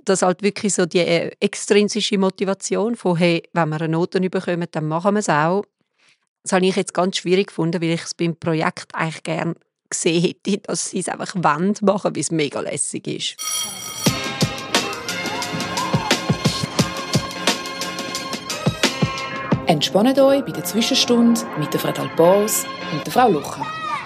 dass halt wirklich so die extrinsische Motivation von, hey, wenn wir eine Note bekommen, dann machen wir es auch. Das habe ich jetzt ganz schwierig gefunden, weil ich es beim Projekt eigentlich gerne gesehen hätte, dass sie es einfach machen wollen, weil es mega lässig ist. Entspannt euch bei der Zwischenstunde mit der Frau Dalpaus und der Frau Lucher.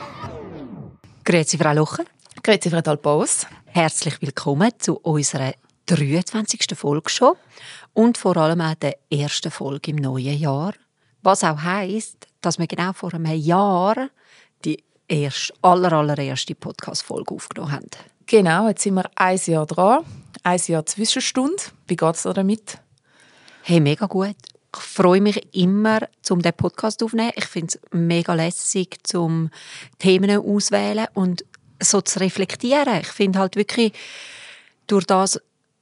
Grüezi, Frau Lucher. Grüezi, Frau Dalpaus. Herzlich willkommen zu unserer 23. Folge schon und vor allem auch der ersten Folge im neuen Jahr. Was auch heisst, dass wir genau vor einem Jahr die allererste Podcast-Folge aufgenommen haben. Genau, jetzt sind wir ein Jahr dran, ein Jahr Zwischenstunde. Wie geht es dir damit? Hey, mega gut. Ich freue mich immer, um diesen Podcast aufzunehmen. Ich finde es mega lässig, um Themen auszuwählen und so zu reflektieren. Ich finde halt wirklich, durch das,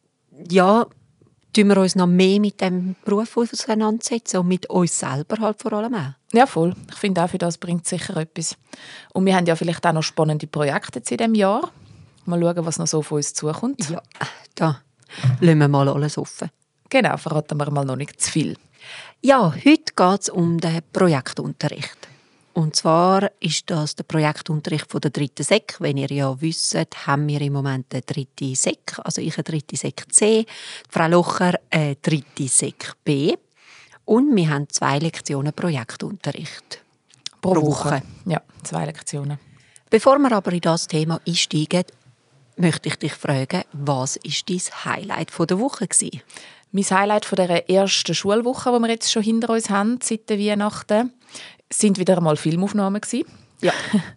ja, tun wir uns noch mehr mit dem Beruf auseinandersetzen und mit uns selber halt vor allem auch. Ja, voll. Ich finde auch, für das bringt sicher etwas. Und wir haben ja vielleicht auch noch spannende Projekte jetzt in diesem Jahr. Mal schauen, was noch so auf uns zukommt. Ja, da lassen wir mal alles offen. Genau, verraten wir mal noch nicht zu viel. Ja, heute geht es um den Projektunterricht. Und zwar ist das der Projektunterricht von der 3. Sek. Wenn ihr ja wisst, haben wir im Moment eine 3. Sek, also ich eine 3. Sek C, Frau Locher eine 3. Sek B. Und wir haben 2 Lektionen Projektunterricht Pro Woche. Ja, 2 Lektionen. Bevor wir aber in das Thema einsteigen, möchte ich dich fragen, was war dein Highlight der Woche gewesen? Mein Highlight von dieser ersten Schulwoche, die wir jetzt schon hinter uns haben, seit der Weihnachten, sind wieder einmal Filmaufnahmen gewesen. Ja.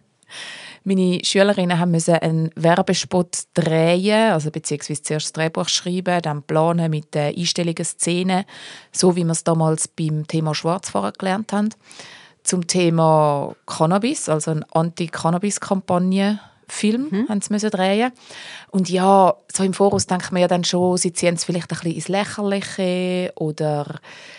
Meine Schülerinnen mussten einen Werbespot drehen, also beziehungsweise zuerst das Drehbuch schreiben, dann planen mit den Einstellungen, Szenen, so wie wir es damals beim Thema Schwarzfahren gelernt haben. Zum Thema Cannabis, also eine Anti-Cannabis-Kampagne. Film haben sie drehen. Und ja, so im Voraus denkt man ja dann schon, sie ziehen es vielleicht ein bisschen ins Lächerliche oder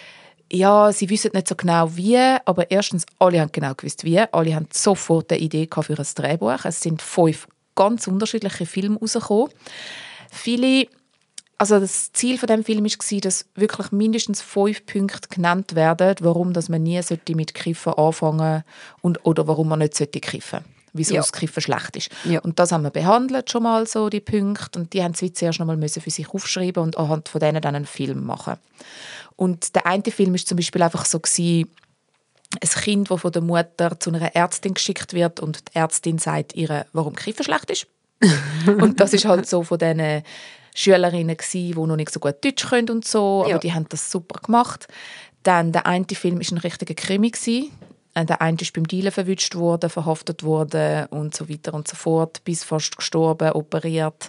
ja, sie wissen nicht so genau wie, aber erstens, alle haben genau gewusst wie. Alle haben sofort eine Idee für ein Drehbuch. Es sind 5 ganz unterschiedliche Filme rausgekommen. Also das Ziel von dem Film war, dass wirklich mindestens 5 Punkte genannt werden, warum dass man nie mit Kiffen anfangen sollte oder warum man nicht kiffen sollte. Wieso das Kiffen schlecht ist. Ja. Und das haben wir behandelt schon mal, so die Punkte. Und die haben sie zuerst noch mal für sich aufschreiben und anhand von denen dann einen Film machen. Und der eine Film war zum Beispiel einfach so, ein Kind, das von der Mutter zu einer Ärztin geschickt wird und die Ärztin sagt ihr, warum Kiffen schlecht ist. Und das ist halt so von diesen Schülerinnen, die noch nicht so gut Deutsch können und so, aber die haben das super gemacht. Dann der eine Film war ein richtiger Krimi. Der eine ist beim Dealen verwünscht worden, verhaftet worden und so weiter und so fort, bis fast gestorben, operiert.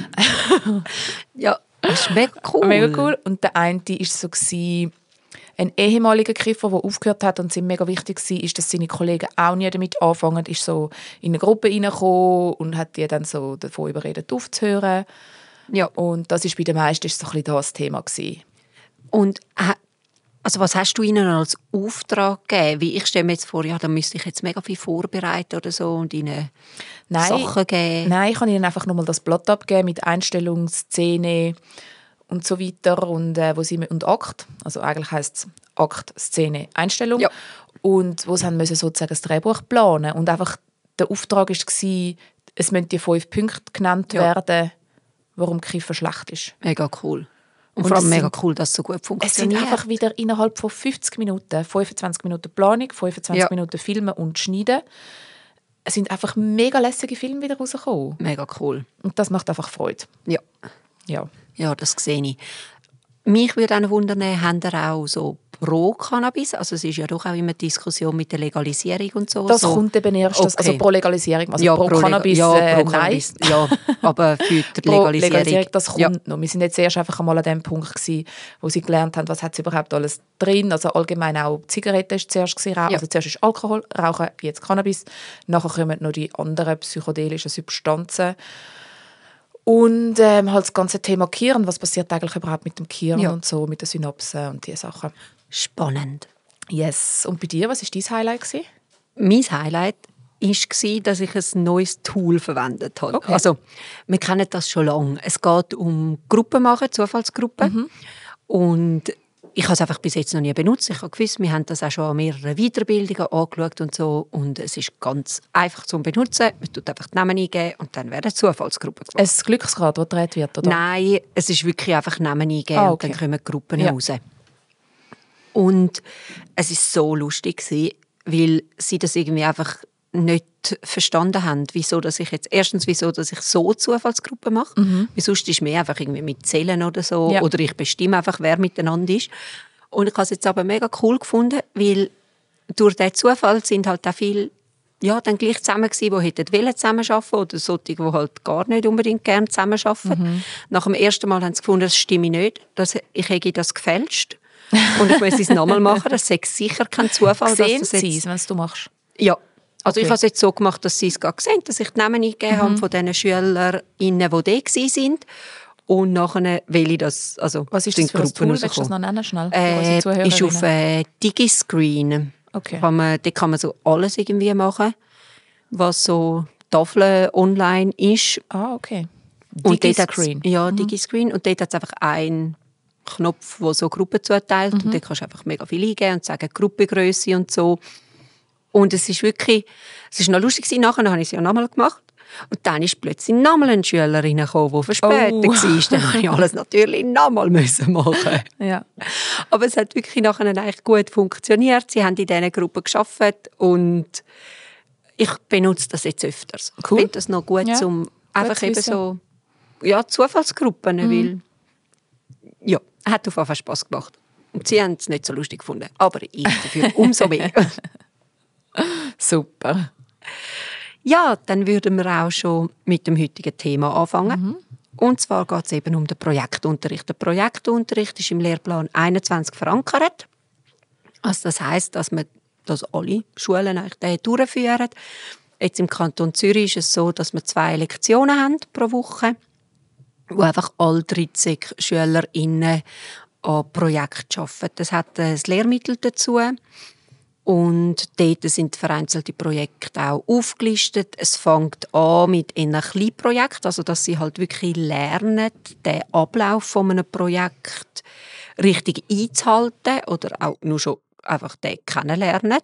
Ja, das ist mega cool. Mega cool. Und der eine war so ein ehemaliger Kiffer, der aufgehört hat und es ihm mega wichtig war, ist, dass seine Kollegen auch nie damit anfangen, ist so in eine Gruppe reingekommen und hat die dann so davon überredet, aufzuhören. Ja. Und das ist bei den meisten so ein bisschen das Thema gewesen. Und also was hast du ihnen als Auftrag gegeben? Wie ich stelle mir jetzt vor, ja, da müsste ich jetzt mega viel vorbereiten oder so und ihnen Sachen geben. Nein, ich kann ihnen einfach nochmal das Blatt abgeben mit Einstellung, Szene und so weiter und und Akt. Also eigentlich heisst es Akt, Szene, Einstellung. Ja. Und wo sie haben müssen sozusagen das Drehbuch planen. Und einfach der Auftrag war, es müssen die 5 Punkte genannt werden, warum Kiffen schlecht ist. Mega cool. Und vor allem mega cool, dass es so gut funktioniert. Es sind einfach wieder innerhalb von 50 Minuten, 25 Minuten Planung, 25 Minuten Filmen und Schneiden. Es sind einfach mega lässige Filme wieder rausgekommen. Mega cool. Und das macht einfach Freude. Ja, das sehe ich. Mich würde auch wundern, haben ihr auch so pro Cannabis? Also es ist ja doch auch immer Diskussion mit der Legalisierung und so. Das kommt eben erst, also pro Legalisierung, also pro Cannabis, pro Cannabis, nein. Ja, aber für die Legalisierung. Das kommt noch. Wir sind jetzt erst einfach einmal an dem Punkt gewesen, wo sie gelernt haben, was hat es überhaupt alles drin. Also allgemein auch Zigaretten ist zuerst gewesen, also zuerst ist Alkohol, Rauchen, jetzt Cannabis. Nachher kommen noch die anderen psychedelischen Substanzen. Und halt das ganze Thema Gehirn, was passiert eigentlich überhaupt mit dem Gehirn und so, mit den Synapsen und diese Sachen. Spannend. Yes. Und bei dir, was war dein Highlight gewesen? Mein Highlight war, dass ich ein neues Tool verwendet habe. Okay. Also, wir kennen das schon lange. Es geht um Gruppen machen, Zufallsgruppen. Und ich habe es einfach bis jetzt noch nie benutzt. Ich habe gewusst, wir haben das auch schon an mehreren Weiterbildungen angeschaut und so. Und es ist ganz einfach zum Benutzen. Man tut einfach die Namen eingeben und dann werden Zufallsgruppen gemacht. Ein Glücksrad, das gedreht wird, oder? Nein, es ist wirklich einfach Namen eingeben Okay. und dann kommen die Gruppen raus. Und es war so lustig, weil sie das irgendwie einfach nicht verstanden haben, wieso dass ich so Zufallsgruppen mache. Weil sonst ist mehr einfach irgendwie mit Zählen oder so. Ja. Oder ich bestimme einfach, wer miteinander ist. Und ich habe es jetzt aber mega cool gefunden, weil durch diesen Zufall sind halt auch viele dann gleich zusammen gewesen, die hätten zusammenarbeiten oder solche, die halt gar nicht unbedingt gerne zusammenarbeiten. Nach dem ersten Mal haben sie gefunden, das stimme nicht, ich hätte das gefälscht. Und ich muss es nochmal machen, das ist sicher kein Zufall. Sehen Sie es, wenn du machst? Ja. Also Okay. ich habe es jetzt so gemacht, dass sie es gerade gesehen haben, dass ich die Namen eingegeben habe von den SchülerInnen, die da waren. Und nachher will ich das, also Was ist sind das für ein Gruppen Tool? Willst du das rausgekommen. noch nennen, schnell? Für unsere Zuhörerinnen? Ist auf Digiscreen. Okay. Dort kann man so alles irgendwie machen, was so Tafeln online ist. Ah, okay. Und dort hat's- Digiscreen. Ja, Digiscreen. Und dort hat es einfach einen Knopf, der so Gruppen zuteilt. Und dort kannst du einfach mega viel eingeben und sagen Gruppengrösse und so. Und es ist noch lustig gewesen. Nachher habe ich es ja nochmal gemacht. Und dann ist plötzlich nochmal eine Schülerin gekommen, die verspätet war. Dann musste ich alles natürlich nochmal machen. Ja. Aber es hat wirklich nachher eigentlich gut funktioniert. Sie haben in diesen Gruppen gearbeitet und ich benutze das jetzt öfters. Cool. Ich finde das noch gut, um einfach zu eben wissen. so Zufallsgruppen, weil hat auf jeden Fall Spass gemacht. Und sie haben es nicht so lustig gefunden, aber ich dafür umso mehr. Super. Ja, dann würden wir auch schon mit dem heutigen Thema anfangen. Und zwar geht es eben um den Projektunterricht. Der Projektunterricht ist im Lehrplan 21 verankert. Also das heisst, dass alle Schulen eigentlich den durchführen. Jetzt im Kanton Zürich ist es so, dass wir 2 Lektionen haben pro Woche, wo einfach alle 13 SchülerInnen an Projekten arbeiten. Das hat ein Lehrmittel dazu. Und dort sind vereinzelte Projekte auch aufgelistet. Es fängt an mit einem Kleinprojekt, also dass sie halt wirklich lernen, den Ablauf von einem Projekt richtig einzuhalten oder auch nur schon einfach den kennenlernen.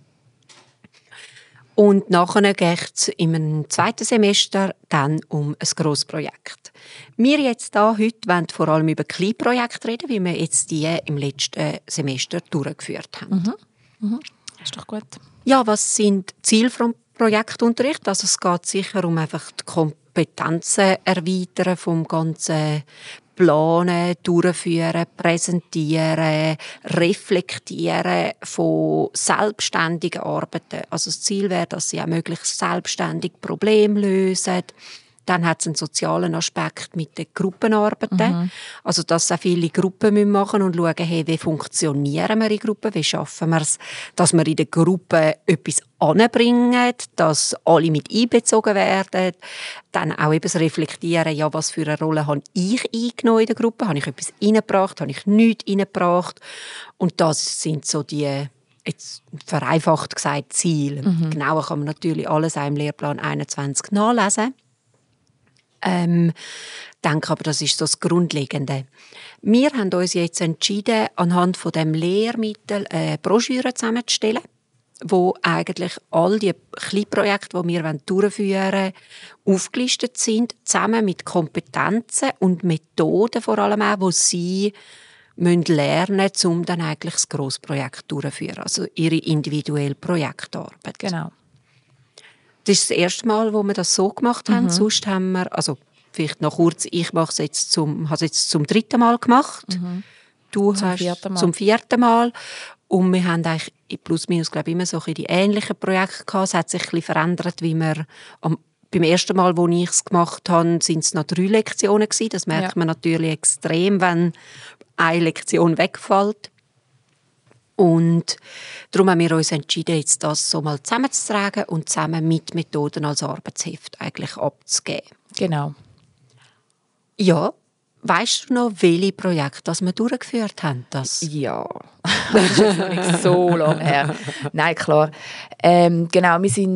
Und nachher geht es im 2. Semester dann um ein grosses Projekt. Wir jetzt heute wollen vor allem über Kleinprojekte reden, wie wir jetzt die im letzten Semester durchgeführt haben. Ist doch gut. Ja, was sind die Ziele des Projektunterrichts? Also es geht sicher um einfach die Kompetenzen erweitern vom ganzen Planen, Durchführen, Präsentieren, Reflektieren von selbstständigen Arbeiten. Also das Ziel wäre, dass sie auch möglichst selbstständig Probleme lösen. Dann hat es einen sozialen Aspekt mit den Gruppenarbeiten. Also, dass auch viele Gruppen machen müssen und schauen, hey, wie funktionieren wir in Gruppen, wie schaffen wir es, dass wir in der Gruppe etwas anbringen, dass alle mit einbezogen werden. Dann auch eben das Reflektieren, ja, was für eine Rolle habe ich eingenommen in der Gruppe? Habe ich etwas reingebracht? Habe ich nichts reingebracht? Und das sind so die, jetzt vereinfacht gesagt, Ziele. Genauer kann man natürlich alles auch im Lehrplan 21 nachlesen. Denke aber, das ist so das Grundlegende. Wir haben uns jetzt entschieden, anhand von dem Lehrmittel eine Broschüre zusammenzustellen, wo eigentlich all die Kleinprojekte, die wir durchführen wollen, aufgelistet sind, zusammen mit Kompetenzen und Methoden vor allem auch, die sie lernen müssen, um dann eigentlich das Grossprojekt durchzuführen, also ihre individuelle Projektarbeit. Genau. Das ist das erste Mal, wo wir das so gemacht haben. Sonst haben wir, also vielleicht noch kurz, ich habe es jetzt zum 3. Mal gemacht. Du hast zum 4. Mal. Und wir haben eigentlich plus minus, glaube ich, immer so die ähnlichen Projekte gehabt. Es hat sich ein bisschen verändert, wie wir beim ersten Mal, als ich es gemacht habe, sind es noch 3 Lektionen gewesen. Das merkt man natürlich extrem, wenn eine Lektion wegfällt. Und darum haben wir uns entschieden, jetzt das so mal zusammenzutragen und zusammen mit Methoden als Arbeitsheft eigentlich abzugeben. Genau. Ja, weißt du noch, welche Projekte wir durchgeführt haben? Ja, das ist jetzt noch nicht so lange her. Nein, klar. Genau, wir sind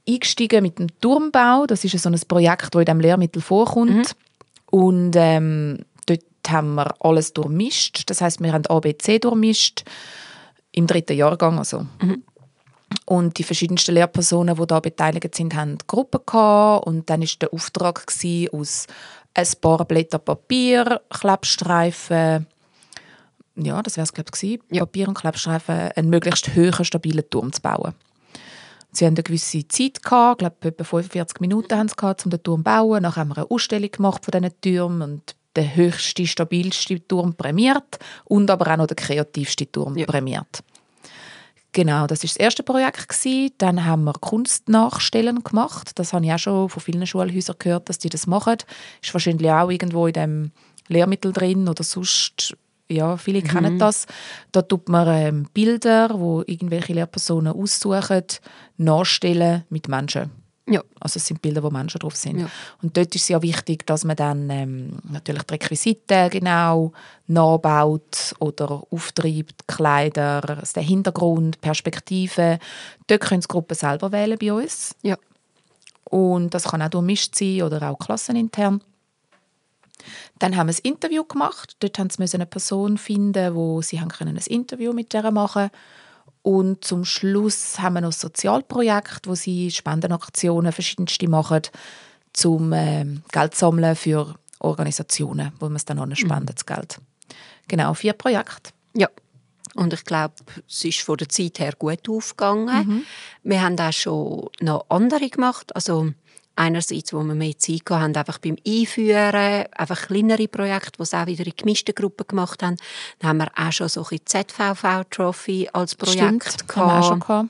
eingestiegen mit dem Turmbau. Das ist so ein Projekt, das in diesem Lehrmittel vorkommt. Und dort haben wir alles durchmischt. Das heisst, wir haben ABC durchmischt im 3. Jahrgang. Also. Und die verschiedensten Lehrpersonen, die da beteiligt sind, haben Gruppen gehabt. Und dann war der Auftrag aus ein paar Blätter Papier, Klebstreifen, ja, das wäre es, glaube ich, Papier und Klebstreifen, einen möglichst hohen, stabilen Turm zu bauen. Sie haben eine gewisse Zeit gehabt, ich glaube, etwa 45 Minuten haben sie gehabt, um den Turm zu bauen. Nachher haben wir eine Ausstellung gemacht von diesen Türmen und den höchsten, stabilsten Turm prämiert und aber auch noch den kreativsten Turm prämiert. Genau, das war das erste Projekt. Dann haben wir Kunstnachstellen gemacht. Das habe ich auch schon von vielen Schulhäusern gehört, dass die das machen. Ist wahrscheinlich auch irgendwo in dem Lehrmittel drin oder sonst, ja, viele kennen das. Da tut man Bilder, wo irgendwelche Lehrpersonen aussuchen, nachstellen mit Menschen. Ja. Also es sind Bilder, wo Menschen drauf sind. Ja. Und dort ist es ja wichtig, dass man dann natürlich die Requisiten genau nachbaut oder auftreibt, Kleider, den Hintergrund, Perspektiven. Dort können die Gruppen selber wählen bei uns. Ja. Und das kann auch durchmischt sein oder auch klassenintern. Dann haben wir ein Interview gemacht. Dort mussten sie eine Person finden, wo sie ein Interview mit der machen konnten. Und zum Schluss haben wir noch ein Sozialprojekt, wo sie Spendenaktionen verschiedenste machen, um Geld zu sammeln für Organisationen, wo man es dann auch spenden, das Geld. Genau, 4 Projekte. Ja, und ich glaube, es ist von der Zeit her gut aufgegangen. Wir haben auch schon noch andere gemacht, also einerseits, wo wir mehr Zeit hatten, einfach beim Einführen, einfach kleinere Projekte, die es auch wieder in gemischten Gruppen gemacht haben. Dann haben wir auch schon so ein ZVV-Trophy als Projekt gehabt. Haben wir auch schon gehabt.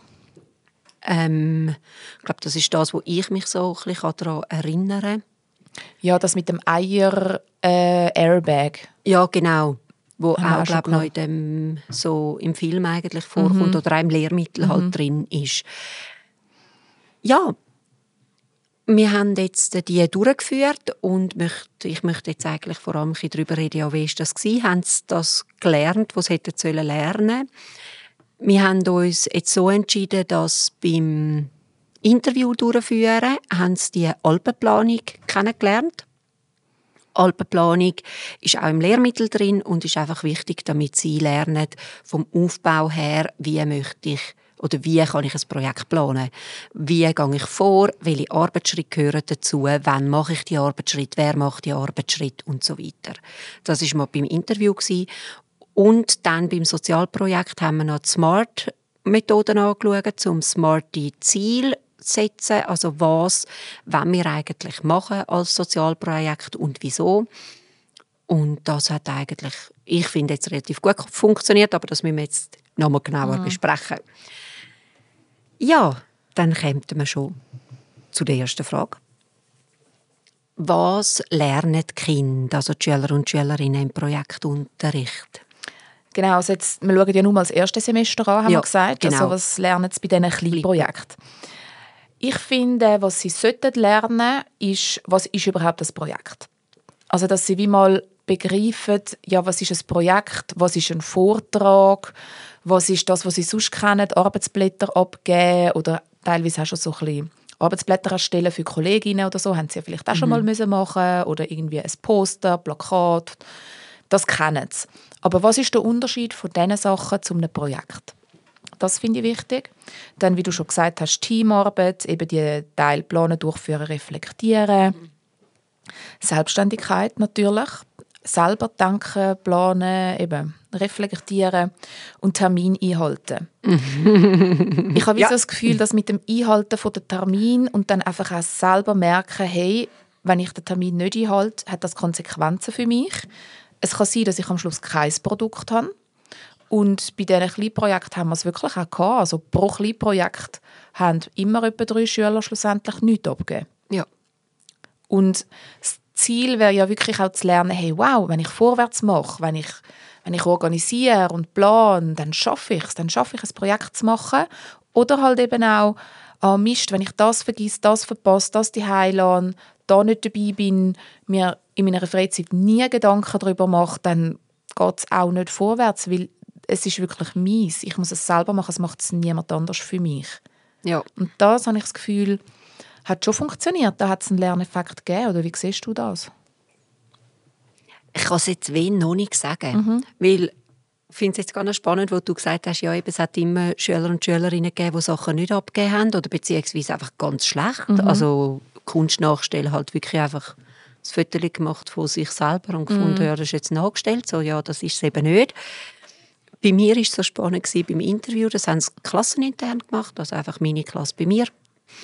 Ich glaube, das ist das, wo ich mich so ein bisschen daran erinnere. Ja, das mit dem Eier-Airbag. Ja, genau. Wo auch glaube noch in dem, so im Film eigentlich vorkommt oder auch im Lehrmittel halt drin ist. Ja, wir haben jetzt die durchgeführt und ich möchte jetzt eigentlich vor allem darüber reden, ja, wie war das gewesen? Haben sie das gelernt, was sie hätten lernen sollen? Wir haben uns jetzt so entschieden, dass beim Interview durchführen haben sie die Alpenplanung kennengelernt. Alpenplanung ist auch im Lehrmittel drin und ist einfach wichtig, damit sie lernen, vom Aufbau her, wie möchte ich oder wie kann ich ein Projekt planen? Wie gehe ich vor? Welche Arbeitsschritte gehören dazu? Wann mache ich die Arbeitsschritte? Wer macht die Arbeitsschritte? Und so weiter. Das war mal beim Interview. Und dann beim Sozialprojekt haben wir noch die SMART-Methoden angeschaut, um smarte Ziele zu setzen. Also was wollen wir eigentlich machen als Sozialprojekt und wieso? Und das hat eigentlich, ich finde, jetzt relativ gut funktioniert, aber das müssen wir jetzt noch mal genauer besprechen. Ja, dann kommen wir schon zu der ersten Frage. Was lernen die Kinder, also die Schüler und Schülerinnen im Projektunterricht? Genau, also jetzt, wir schauen ja nur mal das erste Semester an, haben wir gesagt. Genau. Also was lernen sie bei diesen kleinen Projekten? Ich finde, was sie lernen sollten, ist, was ist überhaupt das Projekt? Also, dass sie wie mal begreifen, ja, was ist ein Projekt, was ist ein Vortrag, was ist das, was sie sonst kennen, Arbeitsblätter abgeben oder teilweise auch schon so ein bisschen Arbeitsblätter erstellen für Kolleginnen oder so, haben sie ja vielleicht auch schon mal machen oder irgendwie ein Poster, Plakat, das kennen sie. Aber was ist der Unterschied von diesen Sachen zu einem Projekt? Das finde ich wichtig. Dann, wie du schon gesagt hast, Teamarbeit, eben die Teilplanen durchführen, reflektieren. Selbstständigkeit natürlich. Selber denken, planen, eben reflektieren und Termin einhalten. Ich habe so das Gefühl, dass mit dem Einhalten von der Termin und dann einfach auch selber merken, hey, wenn ich den Termin nicht einhalte, hat das Konsequenzen für mich. Es kann sein, dass ich am Schluss kein Produkt habe. Und bei diesen Kleinprojekten haben wir es wirklich auch gehabt. Also pro Kleinprojekt haben immer etwa 3 Schüler schlussendlich nichts abgegeben. Ja. Und das Ziel wäre ja wirklich auch zu lernen, hey, wow, wenn ich vorwärts mache, wenn ich organisiere und plane, dann schaffe ich es. Dann schaffe ich ein Projekt zu machen. Oder halt eben auch, Mist, wenn ich das vergesse, das verpasse, das die lasse, da nicht dabei bin, mir in meiner Freizeit nie Gedanken darüber mache, dann geht es auch nicht vorwärts, weil es ist wirklich meins. Ich muss es selber machen, es macht es niemand anders für mich. Ja. Und das, habe ich das Gefühl, hat schon funktioniert. Da hat es einen Lerneffekt gegeben. Oder wie siehst du das? Ich kann es jetzt noch nicht sagen. Weil ich finde es jetzt ganz spannend, wo du gesagt hast, ja, eben, es hat immer Schüler und Schülerinnen gegeben, die Sachen nicht abgegeben haben oder beziehungsweise einfach ganz schlecht. Also Kunst nachstellen, halt wirklich einfach das Foto gemacht von sich selber und gefunden, ja, das ist jetzt nachgestellt. So, ja, das ist es eben nicht. Bei mir war es so spannend beim Interview, das haben sie klassenintern gemacht, also einfach meine Klasse bei mir.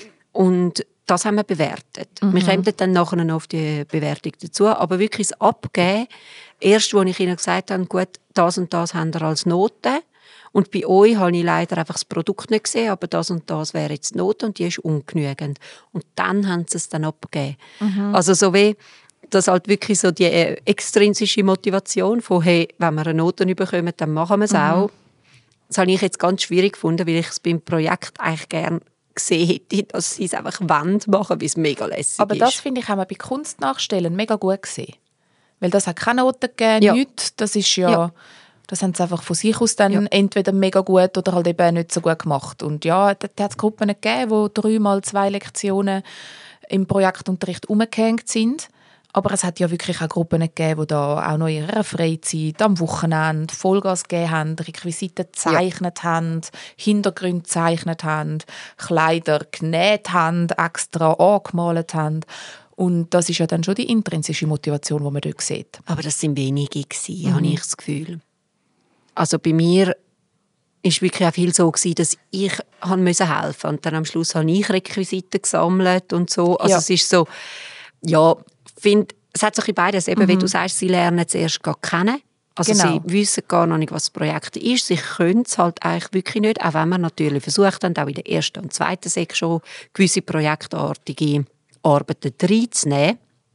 Und das haben wir bewertet. Wir kommen dann nachher noch auf die Bewertung dazu. Aber wirklich das Abgeben, erst als ich ihnen gesagt habe, gut, das und das haben wir als Note. Und bei euch habe ich leider einfach das Produkt nicht gesehen, aber das und das wäre jetzt die Note und die ist ungenügend. Und dann haben sie es dann abgegeben. Also so wie das halt wirklich so die extrinsische Motivation von, hey, wenn wir eine Note bekommen, dann machen wir es auch. Das habe ich jetzt ganz schwierig gefunden, weil ich es beim Projekt eigentlich gerne gesehen hätte, dass sie es einfach machen wollen, weil es mega lässig ist. Aber das, finde ich, haben wir bei Kunst nachstellen mega gut gesehen. Weil das hat keine Noten gegeben, nichts. Das ist das haben sie einfach von sich aus dann entweder mega gut oder halt eben nicht so gut gemacht. Und ja, da hat es Gruppen gegeben, wo 3 mal 2 Lektionen im Projektunterricht umgehängt sind. Aber es hat ja wirklich auch Gruppen gegeben, die da auch noch in ihrer Freizeit am Wochenende Vollgas gegeben haben, Requisiten gezeichnet haben, Hintergründe gezeichnet haben, Kleider genäht haben, extra angemalt haben. Und das ist ja dann schon die intrinsische Motivation, die man dort sieht. Aber das sind wenige gewesen, habe ich das Gefühl. Also bei mir war wirklich auch viel so, dass ich helfen musste. Und dann am Schluss habe ich Requisiten gesammelt und so. Also es ist so, ja, ich finde, es hat so beides. Eben, wie du sagst, sie lernen zuerst gar kennen. Also sie wissen gar noch nicht, was das Projekt ist. Sie können es halt eigentlich wirklich nicht, auch wenn man natürlich versucht haben, auch in der ersten und zweiten Sektion gewisse projektartige Arbeiten reinzunehmen,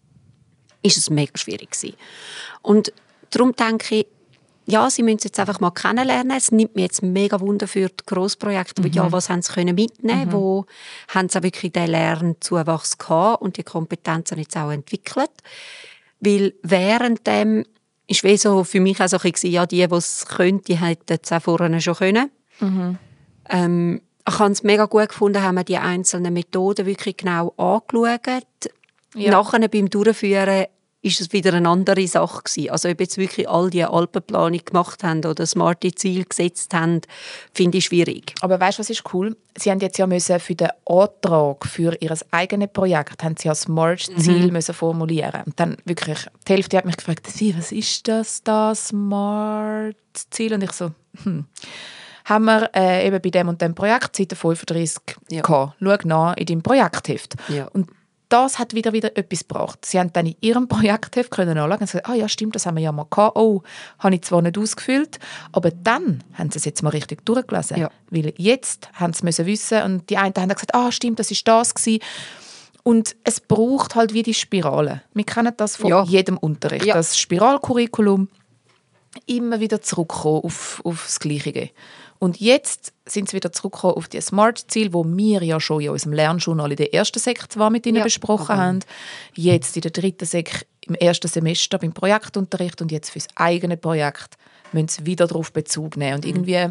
ist es mega schwierig gewesen. Und darum denke ich, ja, sie müssen es jetzt einfach mal kennenlernen. Es nimmt mir jetzt mega Wunder für die Grossprojekte. Ja, was haben sie können mitnehmen? Wo haben sie auch wirklich den Lernzuwachs gehabt und die Kompetenzen jetzt auch entwickelt? Weil während dem ist wie so für mich auch so ein bisschen, ja, die es können, die hätten es auch vorher schon können. Ich habe es mega gut gefunden, haben wir die einzelnen Methoden wirklich genau angeschaut. Ja. Nachher beim Durchführen ist es wieder eine andere Sache gewesen. Also ob jetzt wirklich all die Alpenplanung gemacht haben oder smarte Ziele gesetzt haben, finde ich schwierig. Aber weißt du, was ist cool? Sie haben jetzt ja müssen für den Antrag für ihr eigenes Projekt haben sie ja Smart-Ziel müssen formulieren. Und dann wirklich, die Hälfte hat mich gefragt, was ist das Smart-Ziel? Und ich so, haben wir eben bei dem und dem Projekt, Seite 35, gehabt. Schau nach in deinem Projektheft. Ja. Und das hat wieder etwas gebracht. Sie haben dann in ihrem Projektheft können anschauen und gesagt, ja stimmt, das haben wir ja mal gehabt. Oh, habe ich zwar nicht ausgefüllt, aber dann haben sie es jetzt mal richtig durchgelesen. Ja. Weil jetzt haben sie müssen wissen und die einen haben gesagt, stimmt, das war das gewesen. Und es braucht halt wie die Spirale. Wir kennen das von jedem Unterricht. Ja. Das Spiralcurriculum immer wieder zurückkommen auf das Gleiche. Und jetzt sind sie wieder zurückgekommen auf die Smart-Ziele, die wir ja schon in unserem Lernjournal in der ersten Sek zwar mit ihnen besprochen haben. Jetzt in der dritten Sek im ersten Semester beim Projektunterricht und jetzt für das eigene Projekt müssen sie wieder darauf Bezug nehmen. Und irgendwie,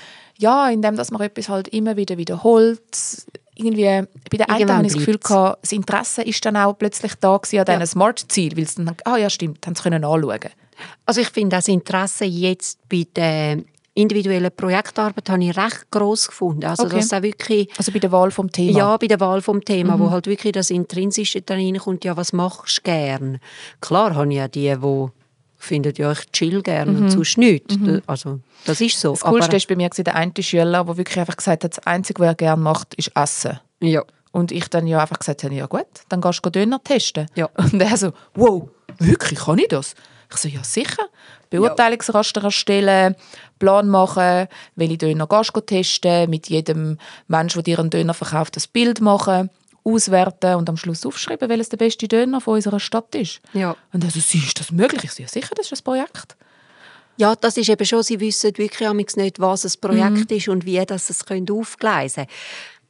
indem dass man etwas halt immer wieder wiederholt, irgendwie, bei der einen habe ich das Gefühl gehabt, das Interesse ist dann auch plötzlich da gewesen an diesen Smart-Zielen, weil sie dann stimmt, haben sie können anschauen. Also ich finde das Interesse jetzt bei der individuelle Projektarbeit habe ich recht gross gefunden. Also, dass auch wirklich, also bei der Wahl vom Thema? Ja, bei der Wahl vom Thema, wo halt wirklich das Intrinsische da reinkommt, ja, was machst du gern? Klar habe ich ja die finden, ja, ich chill gern und sonst nichts. Also, das ist so. Das Coolste war bei mir der eine Schüler, der wirklich einfach gesagt hat, das Einzige, was er gerne macht, ist Essen. Ja. Und ich dann ja einfach gesagt habe, ja gut, dann gehst du Döner testen. Ja. Und er so, wow, wirklich, kann ich das? Ich so, ja sicher. Beurteilungsraster erstellen, Plan machen, welche Döner gehst du testen, mit jedem Mensch, der dir einen Döner verkauft, das Bild machen, auswerten und am Schluss aufschreiben, welches der beste Döner von unserer Stadt ist. Ja. Und er so, ist das möglich? Ich so, ja sicher, das ist ein Projekt. Ja, das ist eben schon, sie wissen wirklich nicht, was ein Projekt ist und wie das es aufgleisen können.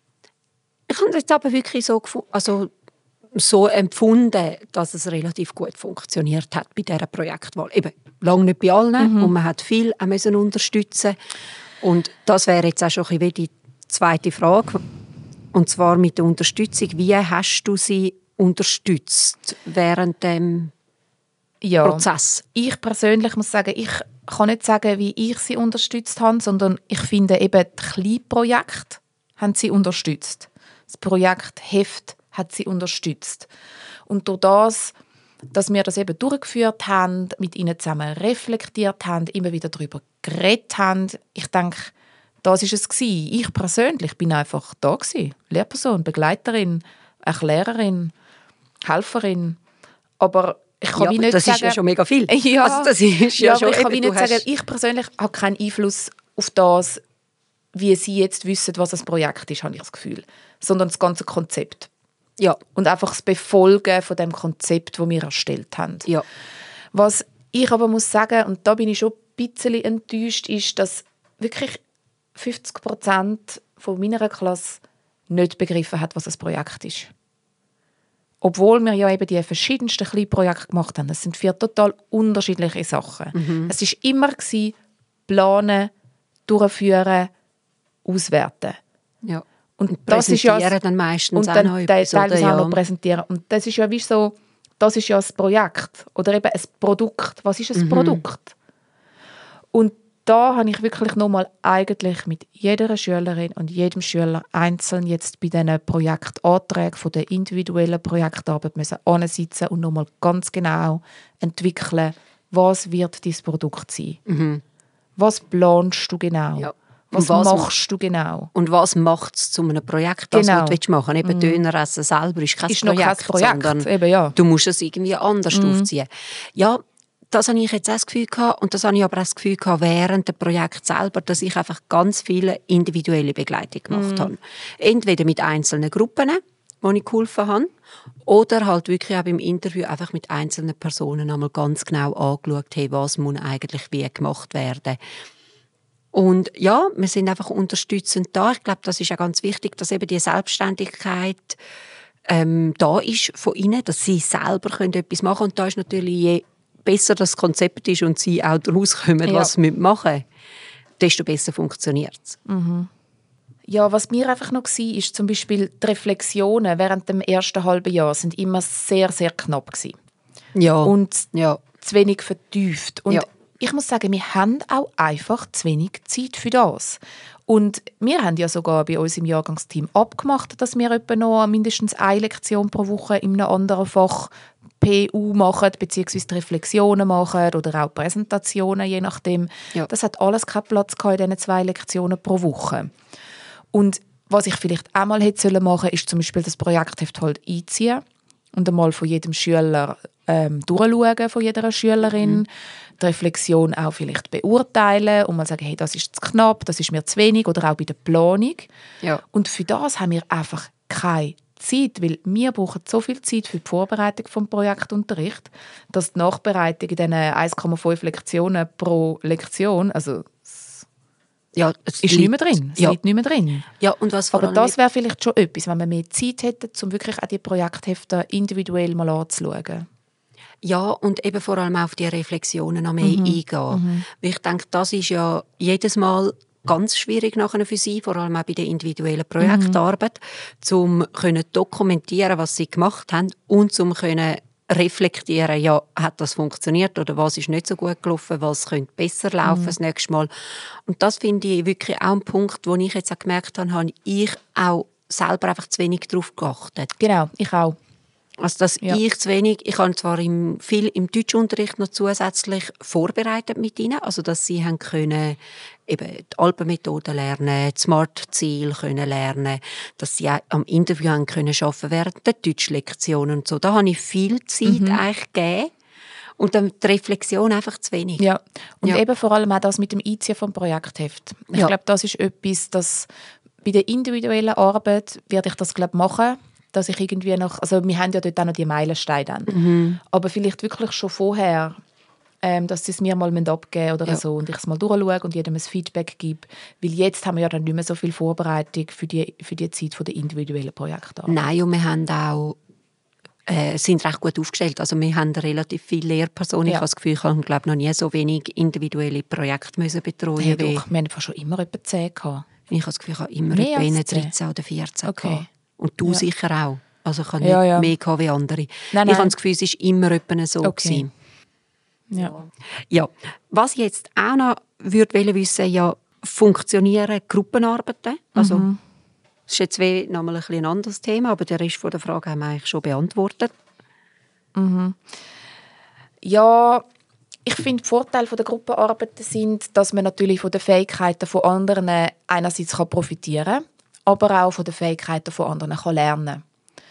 Ich habe es jetzt aber wirklich so empfunden, dass es relativ gut funktioniert hat bei dieser Projektwahl. Eben, lange nicht bei allen und man hat viel auch müssen unterstützen. Und das wäre jetzt auch schon ein bisschen die zweite Frage. Und zwar mit der Unterstützung. Wie hast du sie unterstützt während dem Prozess? Ich persönlich muss sagen, ich kann nicht sagen, wie ich sie unterstützt habe, sondern ich finde eben, die Kleinprojekte haben sie unterstützt. Das Projekt Heft hat sie unterstützt. Und durch das, dass wir das eben durchgeführt haben, mit ihnen zusammen reflektiert haben, immer wieder darüber geredet haben, ich denke, das war es gewesen. Ich persönlich bin einfach da gewesen. Lehrperson, Begleiterin, Erklärerin, Helferin. Aber ich kann nicht das sagen... ist ja schon mega viel. Ja, also das ist ja schon, aber ich kann nicht sagen, ich persönlich habe keinen Einfluss auf das, wie sie jetzt wissen, was das Projekt ist, habe ich das Gefühl. Sondern das ganze Konzept. Ja. Und einfach das Befolgen von dem Konzept, das wir erstellt haben. Ja. Was ich aber muss sagen, und da bin ich schon ein bisschen enttäuscht, ist, dass wirklich 50% von meiner Klasse nicht begriffen hat, was das Projekt ist. Obwohl wir ja eben die verschiedensten Kleinprojekte gemacht haben. Das sind 4 total unterschiedliche Sachen. Es war immer planen, durchführen, auswerten. Ja. Und das ist ja dann meistens und dann auch noch etwas, teilweise auch noch präsentieren. Und das ist ja wie so, das ist ja ein Projekt oder eben ein Produkt. Was ist ein Produkt? Und da habe ich wirklich nochmal eigentlich mit jeder Schülerin und jedem Schüler einzeln jetzt bei diesen Projektanträgen von der individuellen Projektarbeit ansitzen und nochmal ganz genau entwickeln, was wird dein Produkt sein? Was planst du genau? Ja. Was machst du genau? Und was macht es zu einem Projekt, das was du machen willst? Eben Döner essen selber ist kein Projekt, sondern eben, du musst es irgendwie anders aufziehen. Ja, das habe ich jetzt auch das Gefühl gehabt, und das habe ich aber auch das Gefühl gehabt während dem Projekt selber, dass ich einfach ganz viele individuelle Begleitung gemacht habe. Entweder mit einzelnen Gruppen, wo ich geholfen habe, oder halt wirklich auch im Interview einfach mit einzelnen Personen einmal ganz genau angeschaut, hey, was muss eigentlich wie gemacht werden. Und ja, wir sind einfach unterstützend da. Ich glaube, das ist auch ganz wichtig, dass eben die Selbstständigkeit da ist von ihnen, dass sie selber etwas machen können. Und da ist natürlich, je besser das Konzept ist und sie auch daraus kommen, was sie machen müssen, desto besser funktioniert es. Ja, was mir einfach noch war, ist zum Beispiel die Reflexionen während dem ersten halben Jahr sind immer sehr, sehr knapp gewesen. Ja. Und zu wenig vertieft. Und ich muss sagen, wir haben auch einfach zu wenig Zeit für das. Und wir haben ja sogar bei uns im Jahrgangsteam abgemacht, dass wir etwa noch mindestens eine Lektion pro Woche in einem anderen Fach PU machen, beziehungsweise Reflexionen machen oder auch Präsentationen, je nachdem. Ja. Das hat alles keinen Platz gehabt in diesen 2 Lektionen pro Woche. Und was ich vielleicht auch mal hätte machen sollen, ist zum Beispiel das Projektheft halt einziehen und einmal von jedem Schüler durchschauen, von jeder Schülerin, die Reflexion auch vielleicht beurteilen und mal sagen, hey, das ist zu knapp, das ist mir zu wenig, oder auch bei der Planung. Ja. Und für das haben wir einfach keine Zeit, weil wir brauchen so viel Zeit für die Vorbereitung des Projektunterrichts, dass die Nachbereitung in diesen 1,5 Lektionen pro Lektion, also ja, ist nicht mehr drin. Es liegt nicht mehr drin. Ja, und was aber das wäre vielleicht schon etwas, wenn wir mehr Zeit hätten, um wirklich auch die Projekthefte individuell mal anzuschauen. Ja, und eben vor allem auf die Reflexionen noch mehr eingehen. Weil ich denke, das ist ja jedes Mal ganz schwierig nachher für sie, vor allem auch bei der individuellen Projektarbeit, um dokumentieren, was sie gemacht haben und um reflektieren, ja, hat das funktioniert oder was ist nicht so gut gelaufen, was könnte besser laufen das nächste Mal. Und das finde ich wirklich auch ein Punkt, wo ich jetzt auch gemerkt habe ich auch selber einfach zu wenig darauf geachtet. Genau, ich auch. Also, dass ich zu wenig, ich habe zwar viel im Deutschunterricht noch zusätzlich vorbereitet mit ihnen, also dass sie haben können eben die Alpenmethode lernen, die Smart-Ziele können lernen, dass sie auch am Interview haben können arbeiten während der Deutschlektionen und so. Da habe ich viel Zeit eigentlich gegeben und dann die Reflexion einfach zu wenig. Ja, und eben vor allem auch das mit dem Einziehen vom Projektheft. Ich glaube, das ist etwas, das bei der individuellen Arbeit werde ich das machen, dass ich irgendwie also wir haben ja dort auch noch die Meilensteine dann. Aber vielleicht wirklich schon vorher, dass sie es mir mal abgeben oder so und ich es mal durchschaue und jedem ein Feedback gebe. Weil jetzt haben wir ja dann nicht mehr so viel Vorbereitung für die Zeit der individuellen Projektarbeit. Nein, und wir haben auch sind recht gut aufgestellt. Also wir haben relativ viele Lehrpersonen. Ich habe das Gefühl, ich habe noch nie so wenig individuelle Projekte betreuen müssen. Ja, doch, wir haben schon immer etwa 10 gehabt. Ich habe das Gefühl, ich habe immer Mehr etwa als 13 oder 14 Okay. gehabt. Und du sicher auch. Also ich habe nicht Ja. mehr gehabt wie andere. Nein. Ich habe das Gefühl, es war immer etwa so. Okay. Gewesen. Ja. Ja. Was ich jetzt auch noch würde wissen, ja, funktionieren Gruppenarbeiten? Also, das ist jetzt nochmal ein bisschen ein anderes Thema, aber der Rest von der Frage haben wir eigentlich schon beantwortet. Ja, ich finde, die Vorteile der Gruppenarbeiten sind, dass man natürlich von den Fähigkeiten von anderen einerseits profitieren kann, aber auch von den Fähigkeiten von anderen lernen kann.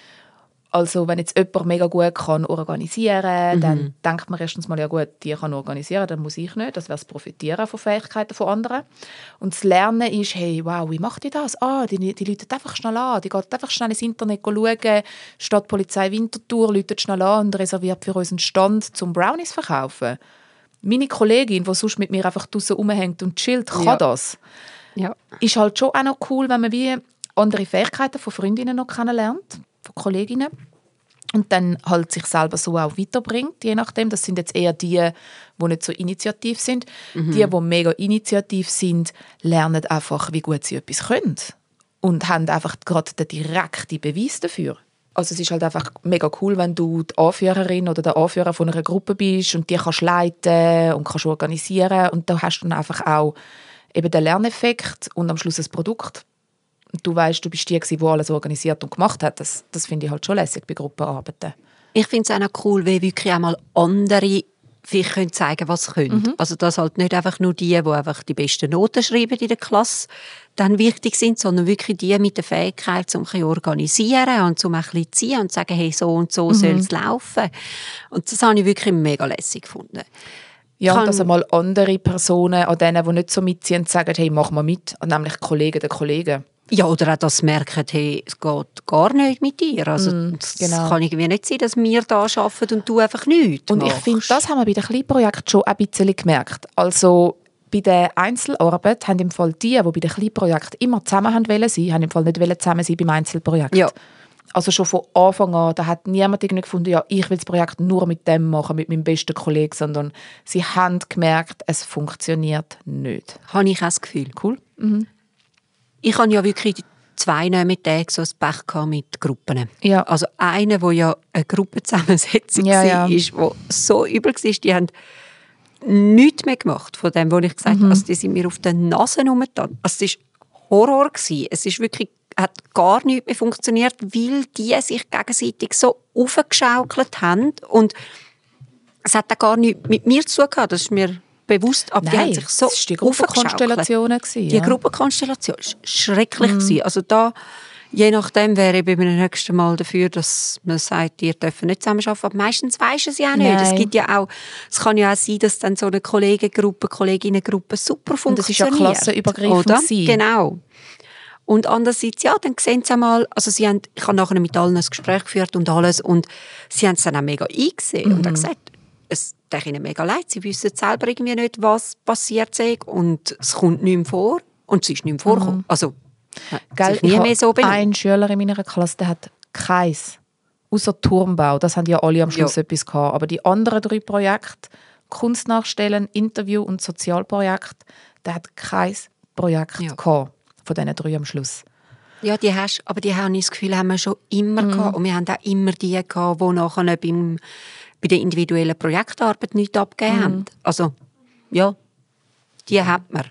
Also wenn jetzt jemand mega gut kann organisieren, dann denkt man erstens mal, ja gut, die kann organisieren, dann muss ich nicht. Das wäre das Profitieren von Fähigkeiten von anderen. Und das Lernen ist, hey, wow, wie macht die das? Die läutet einfach schnell an, die geht einfach schnell ins Internet schauen, Stadtpolizei Winterthur läutet schnell an und reserviert für uns einen Stand zum Brownies verkaufen. Meine Kollegin, die sonst mit mir einfach draussen rumhängt und chillt, kann das. Ja. Ist halt schon auch noch cool, wenn man wie andere Fähigkeiten von Freundinnen noch kennenlernt, von Kolleginnen. Und dann halt sich selber so auch weiterbringt, je nachdem. Das sind jetzt eher die nicht so initiativ sind. Die mega initiativ sind, lernen einfach, wie gut sie etwas können. Und haben einfach gerade den direkten Beweis dafür. Also es ist halt einfach mega cool, wenn du die Anführerin oder der Anführer von einer Gruppe bist und die kannst leiten und kannst organisieren. Und da hast du dann einfach auch eben den Lerneffekt und am Schluss das Produkt. Und du weißt, du bist die, die alles organisiert und gemacht hat. Das finde ich halt schon lässig bei Gruppenarbeiten. Ich finde es auch noch cool, wie wirklich auch mal andere vielleicht können zeigen, was sie können. Also dass halt nicht einfach nur die einfach die besten Noten schreiben in der Klasse, dann wichtig sind, sondern wirklich die mit der Fähigkeit, um ein bisschen organisieren und um ein bisschen zu ziehen und zu sagen, hey, so und so soll es laufen. Und das habe ich wirklich mega lässig gefunden. Ja, dass einmal andere Personen, an denen, die nicht so mitziehen, sagen, hey, mach mal mit, nämlich Kollegen der Kollegen. Ja, oder auch, dass sie merken, hey, es geht gar nicht mit dir. Also, das kann irgendwie nicht sein, dass wir da arbeiten und du einfach nichts Und machst. ich finde, das haben wir bei den Kleinprojekten schon ein bisschen gemerkt. Also bei der Einzelarbeit haben im Fall die bei den Kleinprojekten immer zusammen sein, haben im Fall nicht zusammen sein beim Einzelprojekt. Ja. Also schon von Anfang an, da hat niemand irgendwie gefunden, ja, ich will das Projekt nur mit dem machen, mit meinem besten Kollegen, sondern sie haben gemerkt, es funktioniert nicht. Habe ich auch das Gefühl. Cool. Ich habe ja wirklich 2 Nachmittage so ein Pech gehabt mit Gruppen. Ja. Also eine, wo ja eine Gruppenzusammensetzung war, die so übel war, die haben nichts mehr gemacht von dem, was ich gesagt habe. Also die sind mir auf den Nase rumgetan. Also es war Horror gewesen. Es ist wirklich, hat gar nichts mehr funktioniert, weil die sich gegenseitig so aufgeschaukelt haben. Und es hat auch gar nichts mit mir zu tun gehabt. Das ist mir bewusst, aber die haben sich so das waren die Gruppenkonstellationen. Die Gruppenkonstellation war schrecklich. Also da, je nachdem, wäre ich beim nächsten Mal dafür, dass man sagt, ihr dürft nicht zusammenarbeiten. Aber meistens weisst du es ja nicht. Es gibt ja auch, es kann ja auch sein, dass dann so eine Kolleginnengruppe super funktioniert. Und das ist ja klassenübergreifend. Genau. Und andererseits, ja, dann sehen sie einmal, also ich habe nachher mit allen ein Gespräch geführt und alles, und sie haben es dann auch mega eingesehen und haben gesagt, es tut ihnen mega leid, sie wissen selber irgendwie nicht, was passiert ist, und es kommt nicht mehr vor und es ist nicht mehr vorgekommen. Also, sich nie mehr so benommen. Ein Schüler in meiner Klasse, der hat keins, außer Turmbau, das haben ja alle am Schluss etwas gehabt, aber die anderen 3 Projekte, Kunst nachstellen, Interview und Sozialprojekt, der hat kein Projekt gehabt, von diesen 3 am Schluss. Ja, die hast, aber die haben das Gefühl, haben wir schon immer gehabt, und wir haben auch immer die gehabt, die nachher bei der individuellen Projektarbeit nichts abgegeben haben. Also, ja, die hat man.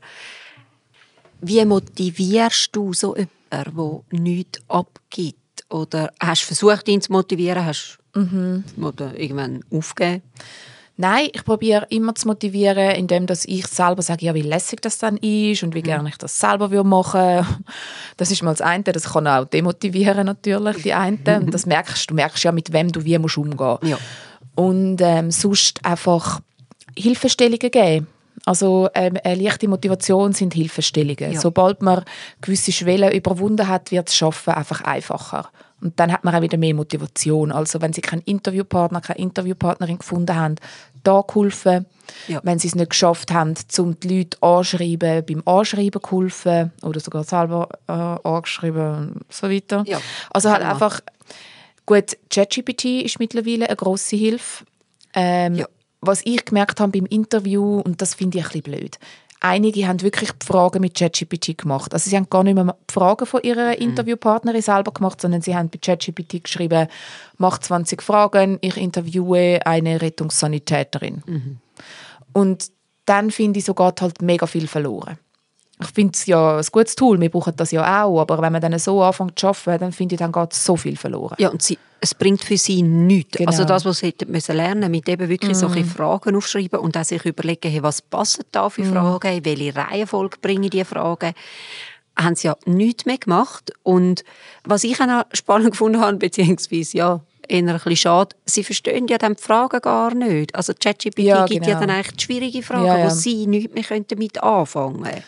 Wie motivierst du so jemanden, der nichts abgibt? Oder hast du versucht, ihn zu motivieren? Hast du irgendwann aufgegeben? Nein, ich probiere immer zu motivieren, indem dass ich selber sage, ja, wie lässig das dann ist und wie gerne ich das selber machen würde. Das ist mal das eine. Das kann auch demotivieren natürlich, die eine. Und das du merkst ja, mit wem du wie musst umgehen. Ja. Und sonst einfach Hilfestellungen geben. Also eine leichte Motivation sind Hilfestellungen. Ja. Sobald man gewisse Schwellen überwunden hat, wird das Arbeiten einfach einfacher. Und dann hat man auch wieder mehr Motivation. Also wenn Sie keinen Interviewpartner, keine Interviewpartnerin gefunden haben, da geholfen. Ja. Wenn Sie es nicht geschafft haben, um die Leute anschreiben, beim Anschreiben geholfen oder sogar selber angeschrieben und so weiter. Ja. Also halt einfach, gut, ChatGPT ist mittlerweile eine grosse Hilfe. Was ich gemerkt habe beim Interview, und das finde ich ein bisschen blöd, einige haben wirklich die Fragen mit ChatGPT gemacht. Also sie haben gar nicht mehr die Fragen von ihrer Interviewpartnerin selber gemacht, sondern sie haben bei ChatGPT geschrieben, mach 20 Fragen, ich interviewe eine Rettungssanitäterin. Und dann finde ich, so geht halt mega viel verloren. Ich finde es ja ein gutes Tool, wir brauchen das ja auch, aber wenn man dann so anfängt zu arbeiten, dann finde ich, dann geht so viel verloren. Ja, und es bringt für sie nichts. Genau. Also das, was sie lernen müssen, mit eben wirklich solche Fragen aufschreiben und auch sich überlegen, hey, was passen da für Fragen, in welche Reihenfolge bringen die Fragen, haben sie ja nichts mehr gemacht. Und was ich auch noch spannend gefunden habe, beziehungsweise ja, eher ein bisschen schade, sie verstehen ja dann die Fragen gar nicht. Also ChatGPT gibt ja dann eigentlich die schwierige Fragen, wo sie nichts mehr damit anfangen können.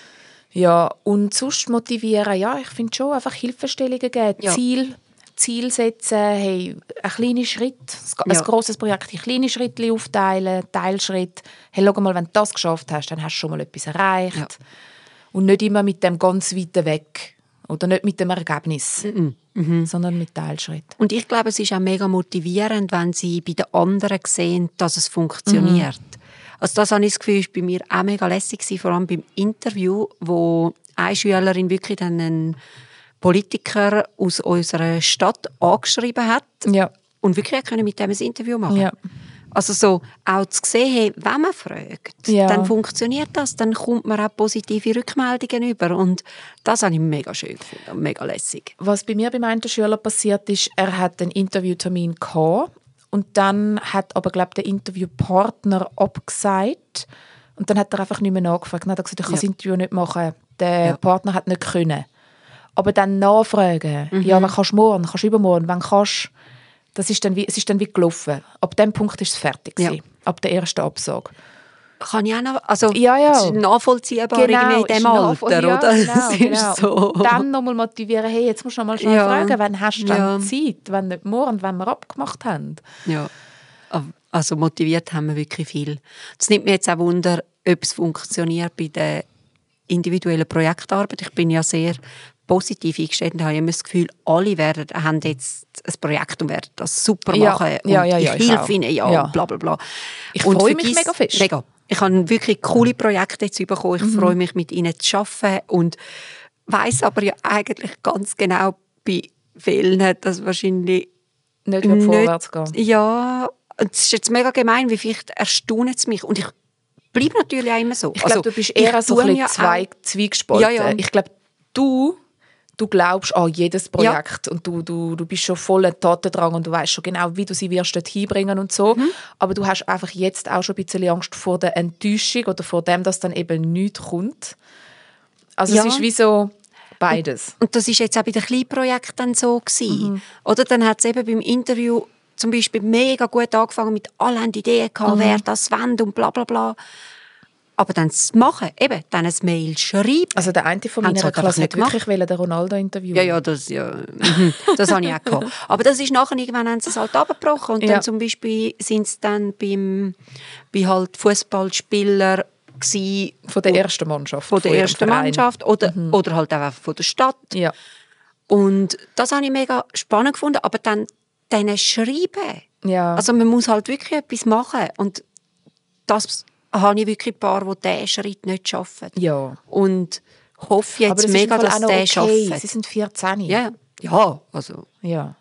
Ja, und sonst motivieren, ja, ich finde schon, einfach Hilfestellungen geben, Ziel setzen, hey, ein kleiner Schritt, ein grosses Projekt in kleine Schritte aufteilen, Teilschritt. Hey, schau mal, wenn du das geschafft hast, dann hast du schon mal etwas erreicht. Ja. Und nicht immer mit dem ganz weiten Weg oder nicht mit dem Ergebnis, sondern mit Teilschritt. Und ich glaube, es ist auch mega motivierend, wenn sie bei den anderen sehen, dass es funktioniert. Also das habe ich das Gefühl, ist bei mir auch mega lässig, vor allem beim Interview, wo eine Schülerin wirklich dann einen Politiker aus unserer Stadt angeschrieben hat und wirklich mit dem ein Interview machen. Ja. Also so auch zu sehen, hey, wenn man fragt, dann funktioniert das, dann kommt man auch positive Rückmeldungen über und das habe ich mega schön gefunden, mega lässig. Was bei mir beim einen Schüler passiert ist, er hat einen Interviewtermin gehabt. Und dann hat aber, glaube ich, der Interviewpartner abgesagt. Und dann hat er einfach nicht mehr nachgefragt. Dann hat er gesagt, ich kann das Interview nicht machen. Der Partner hat nicht können. Aber dann nachfragen, ja, wann kannst du morgen, kannst du übermorgen, wann kannst du, es ist dann wie gelaufen. Ab dem Punkt ist es fertig gewesen. Ab der ersten Absage. Kann ich auch noch, also das ist nachvollziehbar irgendwie in diesem Alter, oder? Genau. So. Dann nochmal motivieren, hey, jetzt musst du noch mal schnell fragen, wann hast du dann Zeit, wenn nicht morgen, wenn wir abgemacht haben. Ja, also motiviert haben wir wirklich viel. Es nimmt mir jetzt auch Wunder, ob es funktioniert bei der individuellen Projektarbeit. Ich bin ja sehr positiv eingestellt und habe immer das Gefühl, alle haben jetzt ein Projekt und werden das super machen. Und ich helfe ihnen, bla bla bla. Ich freue mich mega fest. Mega. Ich habe wirklich coole Projekte jetzt bekommen. Ich freue mich, mit ihnen zu arbeiten und weiss aber ja eigentlich ganz genau bei vielen, dass wahrscheinlich nicht vorwärts gehen. Ja, es ist jetzt mega gemein, wie vielleicht erstaunt es mich. Und ich bleibe natürlich auch immer so. Ich glaube, du bist eher so ein bisschen zweigespalten. Ja. Ich glaube, du glaubst an jedes Projekt und du bist schon voller Tatendrang und du weißt schon genau, wie du sie wirst dort hinbringen und so. Aber du hast einfach jetzt auch schon ein bisschen Angst vor der Enttäuschung oder vor dem, dass dann eben nichts kommt. Also es ist wie so beides. Und das ist jetzt auch bei den Kleinprojekten dann so gewesen. Oder dann hat es eben beim Interview zum Beispiel mega gut angefangen mit allen haben Ideen gehabt, wer das wollen und bla bla bla. Aber dann zu machen, eben, dann ein Mail schreiben. Also der eine von meiner Klasse hat wirklich den Ronaldo interviewen. Ja, das habe ich auch gehabt. Aber das ist nachher, irgendwann haben sie es halt abgebrochen. Und dann zum Beispiel sind es dann bei halt Fußballspielern von der ersten Mannschaft. Von der ersten Mannschaft oder halt einfach von der Stadt. Ja. Und das habe ich mega spannend gefunden. Aber dann schreiben. Ja. Also man muss halt wirklich etwas machen. Und das habe ich wirklich ein paar, die diesen Schritt nicht schaffen. Ja. Und hoffe jetzt mega, dass sie den schaffen. Sie sind 14. Ja, also. Ja.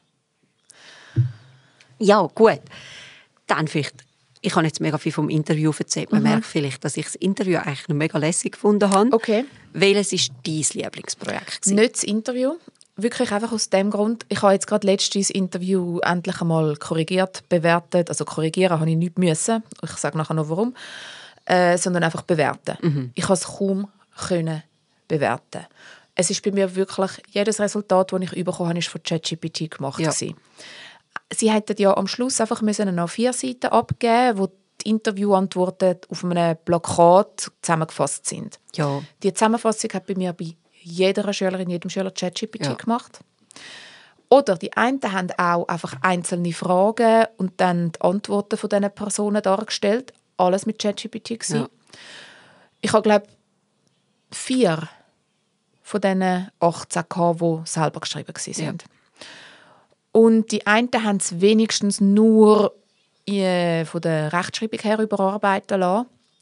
Ja, gut. Dann vielleicht, ich habe jetzt mega viel vom Interview erzählt. Man merkt vielleicht, dass ich das Interview eigentlich noch mega lässig gefunden habe. Okay. Welches war dein Lieblingsprojekt? Nicht das Interview. Wirklich einfach aus dem Grund. Ich habe jetzt gerade letztes Interview endlich einmal korrigiert, bewertet. Also korrigieren habe ich nicht müssen. Ich sage nachher noch warum. Sondern einfach bewerten. Ich konnte es kaum bewerten. Es ist bei mir wirklich, jedes Resultat, das ich bekommen habe, ist von ChatGPT gemacht. Ja. Sie hätten ja am Schluss einfach eine A4-Seite abgeben, wo die Interviewantworten auf einem Plakat zusammengefasst sind. Ja. Die Zusammenfassung hat bei mir bei jeder Schülerin, jedem Schüler ChatGPT gemacht. Oder die einen haben auch einfach einzelne Fragen und dann die Antworten von diesen Personen dargestellt. Alles mit ChatGPT gewesen. Ja. Ich habe, glaube 4 von diesen 18 gehabt, die selber geschrieben waren. Ja. Und die einen haben es wenigstens nur von der Rechtschreibung her überarbeiten lassen.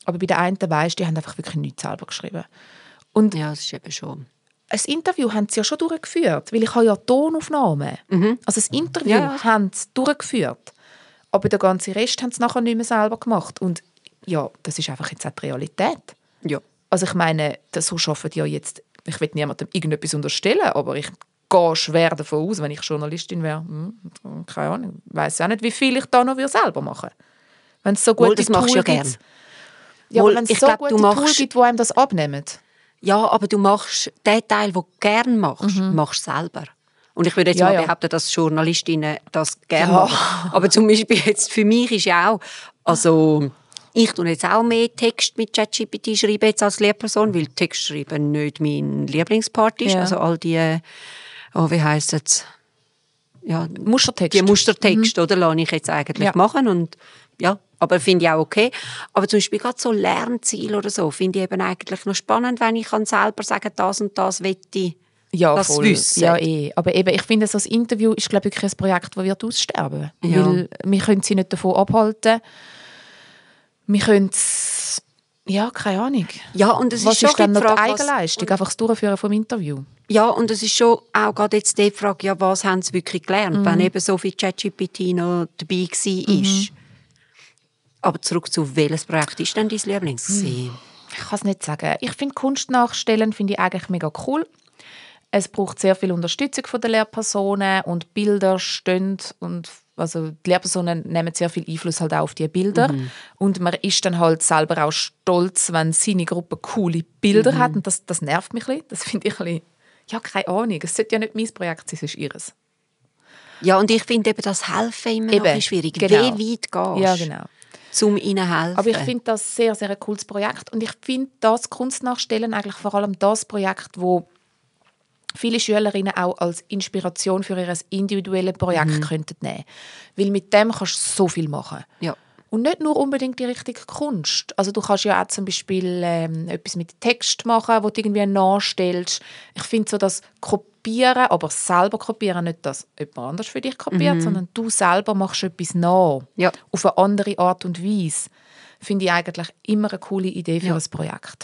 aber bei den einen weisst, die haben einfach wirklich nichts selber geschrieben. Und ja, das ist eben schon. ein Interview haben sie ja schon durchgeführt, weil ich habe ja Tonaufnahmen. Also das Interview haben sie durchgeführt. Aber den ganzen Rest haben sie nachher nicht mehr selber gemacht. Und ja, das ist einfach jetzt auch die Realität. Ja. Also ich meine, so arbeiten ja jetzt, ich will niemandem irgendetwas unterstellen, aber ich gehe schwer davon aus, wenn ich Journalistin wäre, keine Ahnung, ich weiss auch nicht, wie viel ich da noch selber machen würde. Wenn es so gute Tools ja gibt. Ja, aber wenn es so gute Tools gibt, die einem das abnehmen. Ja, aber du machst den Teil, den du gerne machst, machst du selber. Und ich würde jetzt mal behaupten, dass Journalistinnen das gerne machen. Aber zum Beispiel jetzt für mich ist ja auch, also ich tue jetzt auch mehr Text mit ChatGPT schreiben jetzt als Lehrperson, weil Text schreiben nicht mein Lieblingspart ist. Ja. Also all die, wie heisst es? Ja, Mustertext. Die Mustertext, oder, lasse ich jetzt eigentlich machen und ja, aber finde ich auch okay. Aber zum Beispiel gerade so Lernziele oder so, finde ich eben eigentlich noch spannend, wenn ich selber sagen das und das möchte ich das wissen. Ja, aber eben, ich finde, so ein Interview ist, glaube ich, wirklich ein Projekt, das wird aussterben. Ja. Weil wir können sie nicht davon abhalten. Wir können es, ja, keine Ahnung. Ja, und es was ist dann noch die Eigenleistung, einfach das Durchführen vom Interview? Ja, und es ist schon auch gerade jetzt die Frage, ja, was haben sie wirklich gelernt, wenn eben so viel ChatGPT noch dabei war. Aber zurück zu welches Projekt ist denn dein Lieblings? Ich kann es nicht sagen. Ich finde Kunst nachstellen finde ich eigentlich mega cool. Es braucht sehr viel Unterstützung von den Lehrpersonen und Bilder stehen und also die Lehrpersonen nehmen sehr viel Einfluss halt auch auf die Bilder und man ist dann halt selber auch stolz, wenn seine Gruppe coole Bilder hat und das nervt mich ein bisschen. Das finde ich ein bisschen, ja, keine Ahnung, es sollte ja nicht mein Projekt sein, es ist ihres. Ja, und ich finde eben das Helfen immer noch ein schwierig. Genau. Wie weit gehst du? Ja, genau. Um ihnen zu helfen. Aber ich finde das sehr, sehr ein cooles Projekt und ich finde das Kunst nachstellen eigentlich vor allem das Projekt, wo viele Schülerinnen auch als Inspiration für ihr individuelles Projekt könnten nehmen. Weil mit dem kannst du so viel machen. Ja. Und nicht nur unbedingt die richtige Kunst. Also du kannst ja auch zum Beispiel etwas mit Text machen, wo du irgendwie nachstellst. Ich finde so das Kopieren, aber selber kopieren, nicht, dass jemand anders für dich kopiert, sondern du selber machst etwas nach. Ja. Auf eine andere Art und Weise. Finde ich eigentlich immer eine coole Idee für ein Projekt.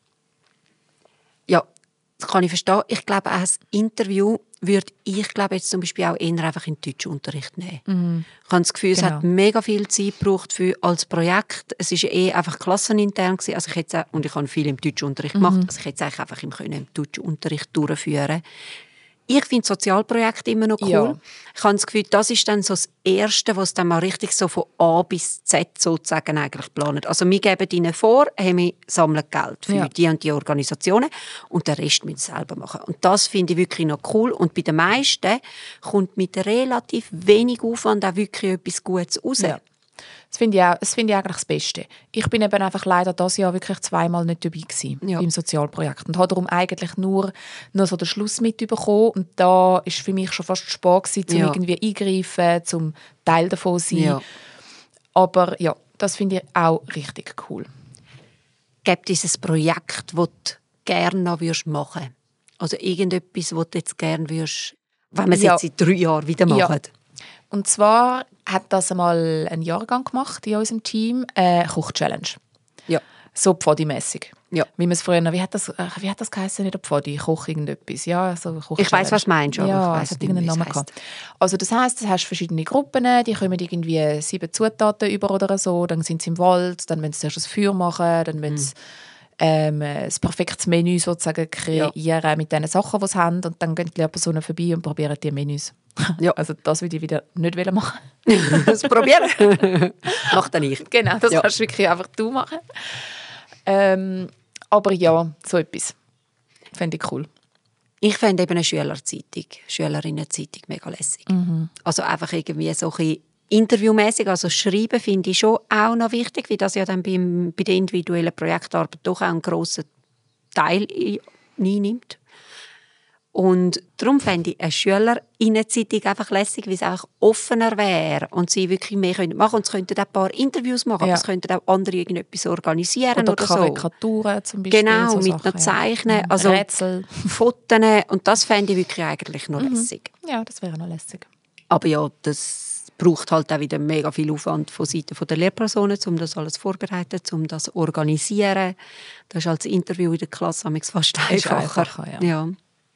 Ja, das kann ich verstehen. Ich glaube, ein Interview würde ich glaube jetzt zum Beispiel auch eher einfach in den Deutschunterricht nehmen. Ich habe das Gefühl, es hat mega viel Zeit gebraucht als Projekt. Es war einfach klassenintern gewesen. Also und ich habe viel im Deutschunterricht gemacht. Also ich hätte es eigentlich einfach im Deutschunterricht durchführen. Ich finde Sozialprojekte immer noch cool. Ja. Ich habe das Gefühl, das ist dann so das Erste, was dann mal richtig so von A bis Z sozusagen eigentlich planet. Also wir geben ihnen vor, wir sammeln Geld für die und die Organisationen und den Rest müssen sie selber machen. Und das finde ich wirklich noch cool. Und bei den meisten kommt mit relativ wenig Aufwand auch wirklich etwas Gutes raus. Ja. Das finde ich eigentlich das Beste. Ich bin eben einfach leider dieses Jahr wirklich 2-mal nicht dabei gewesen im Sozialprojekt und habe darum eigentlich nur so den Schluss mitbekommen und da ist für mich schon fast spät gewesen, um irgendwie eingreifen, zum Teil davon zu sein. Ja. Aber ja, das finde ich auch richtig cool. Gibt es ein Projekt, das du gerne noch machen würdest? Also irgendetwas, das du jetzt gerne würdest, wenn wir es jetzt in 3 Jahren wieder machen? Ja. Und zwar hat das einmal ein Jahrgang gemacht in unserem Team, Koch-Challenge. Ja. So Pfadi-mässig. Ja. Wie man es früher, wie hat das geheißen, nicht Pfadi, Koch irgendetwas. Ja, so Koch-Challenge. Ich weiss, was du meinst, aber ja, ich weiss es hat irgendeinen Namen gehabt. Also das heisst, du hast verschiedene Gruppen, die kommen irgendwie 7 Zutaten über oder so, dann sind sie im Wald, dann müssen sie zuerst ein Feuer machen, dann müssen sie ein perfektes Menü sozusagen kreieren mit den Sachen, die sie haben und dann gehen die Lehrpersonen vorbei und probieren die Menüs. Ja. Also das würde ich wieder nicht machen. Das probieren? Mach dann ich. Genau, das kannst du wirklich einfach du machen. Aber ja, so etwas fände ich cool. Ich fände eben eine Schülerinnenzeitung mega lässig. Also einfach irgendwie so ein bisschen interviewmäßig, also schreiben finde ich schon auch noch wichtig, weil das ja dann bei der individuellen Projektarbeit doch auch einen grossen Teil einnimmt. Und darum fände ich eine Schülerinnenzeitung einfach lässig, weil es einfach offener wäre und sie wirklich mehr machen können. Und sie könnten auch ein paar Interviews machen, aber es könnten auch andere irgendetwas organisieren oder so. Karikaturen zum Beispiel. Genau, so mit noch Zeichnen, also Rätsel. Fotos und das fände ich wirklich eigentlich noch lässig. Ja, das wäre noch lässig. Aber ja, das braucht halt auch wieder mega viel Aufwand von Seiten der Lehrpersonen, um das alles vorzubereiten, um das zu organisieren. Das ist als Interview in der Klasse fast einfacher. Ja.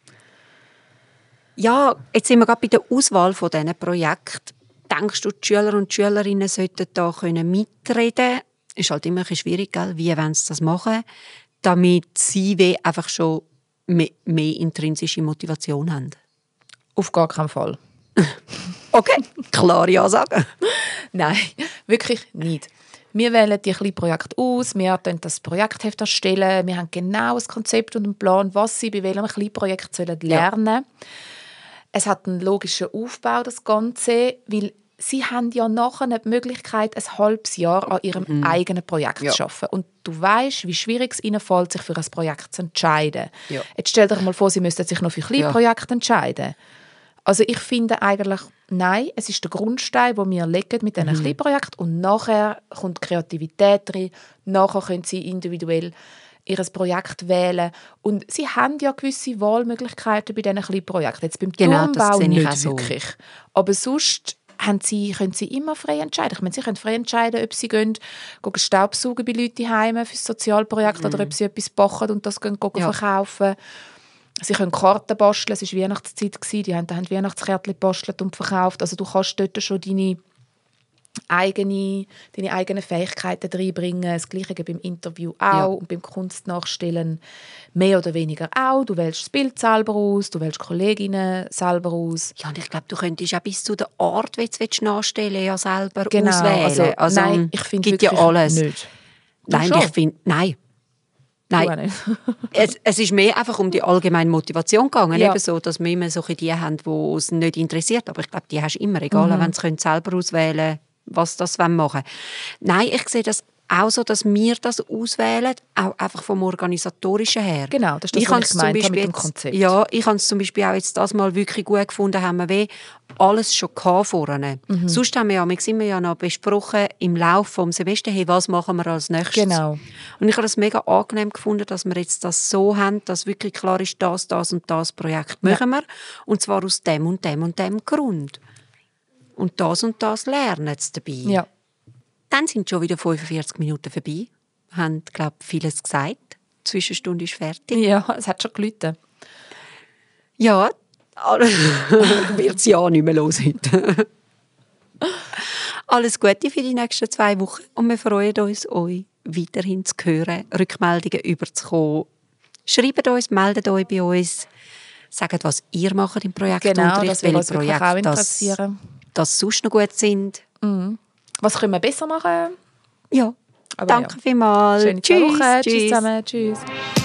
Ja, jetzt sind wir gerade bei der Auswahl von diesen Projekten. Denkst du, die Schüler und Schülerinnen sollten da mitreden? Ist halt immer ein bisschen schwierig, gell? Wie wollen sie das machen, damit sie einfach schon mehr intrinsische Motivation haben? Auf gar keinen Fall. Okay, klare Ansage. Nein, wirklich nicht. Wir wählen die kleinen Projekte aus, wir erstellen das Projektheft erstellen, wir haben genau ein Konzept und einen Plan, was sie bei welchem kleinen Projekt lernen sollen. Es hat einen logischen Aufbau, das Ganze, weil sie haben ja nachher die Möglichkeit, ein halbes Jahr an ihrem eigenen Projekt zu arbeiten. Und du weißt, wie schwierig es ihnen fällt, sich für ein Projekt zu entscheiden. Ja. Jetzt stell dir mal vor, sie müssten sich noch für kleine Projekte entscheiden. Also ich finde eigentlich, nein, es ist der Grundstein, den wir legen mit diesen kleinen Projekten und nachher kommt die Kreativität rein, nachher können sie individuell ihr Projekt wählen. Und sie haben ja gewisse Wahlmöglichkeiten bei diesen kleinen Projekten. Jetzt beim Turmbau nicht so. Wirklich. Aber sonst können sie immer frei entscheiden. Ich meine, sie können frei entscheiden, ob sie gehen Staubsaugen bei Leuten heim für das Sozialprojekt oder ob sie etwas backen und das verkaufen. Sie können Karten basteln, es war Weihnachtszeit, die haben Weihnachtskärtchen gebastelt und verkauft. Also du kannst dort schon deine eigenen Fähigkeiten reinbringen. Das Gleiche beim Interview auch und beim Kunstnachstellen mehr oder weniger auch. Du wählst das Bild selber aus, du wählst Kolleginnen selber aus. Ja, und ich glaube, du könntest auch bis zu der Art, wie du es nachstellen ja selber auswählen. Also nein, ich finde gibt ja alles. Nicht. Nein, ich finde, nein. Es ist mehr einfach um die allgemeine Motivation gegangen, eben so, dass wir immer solche die haben, die es nicht interessiert. Aber ich glaube, die hast du immer, egal, wenn sie selber auswählen können, was das machen wollen. Nein, ich sehe das auch so, dass wir das auswählen, auch einfach vom Organisatorischen her. Genau, das ist das, was ich gemeint habe mit dem Konzept. Ja, ich habe es zum Beispiel auch jetzt das mal wirklich gut gefunden, haben wir alles schon vorne. Sonst haben wir ja noch besprochen im Laufe des Semesters, hey, was machen wir als nächstes. Genau. Und ich habe es mega angenehm gefunden, dass wir jetzt das so haben, dass wirklich klar ist, das und das Projekt machen wir. Und zwar aus dem und dem und dem Grund. Und das lernen sie dabei. Ja. Dann sind schon wieder 45 Minuten vorbei. Wir haben, glaube ich, vieles gesagt. Die Zwischenstunde ist fertig. Ja, es hat schon geläutet. Ja, wird es ja nicht mehr los heute. Alles Gute für die nächsten 2 Wochen. Und wir freuen uns, euch weiterhin zu hören, Rückmeldungen überzukommen. Schreibt uns, meldet euch bei uns. Sagt, was ihr macht im Projektunterricht. Genau, das würde uns wirklich auch interessieren. Das sonst noch gut sind. Was können wir besser machen? Ja, aber danke vielmals. Schöne Woche. Tschüss zusammen. Tschüss.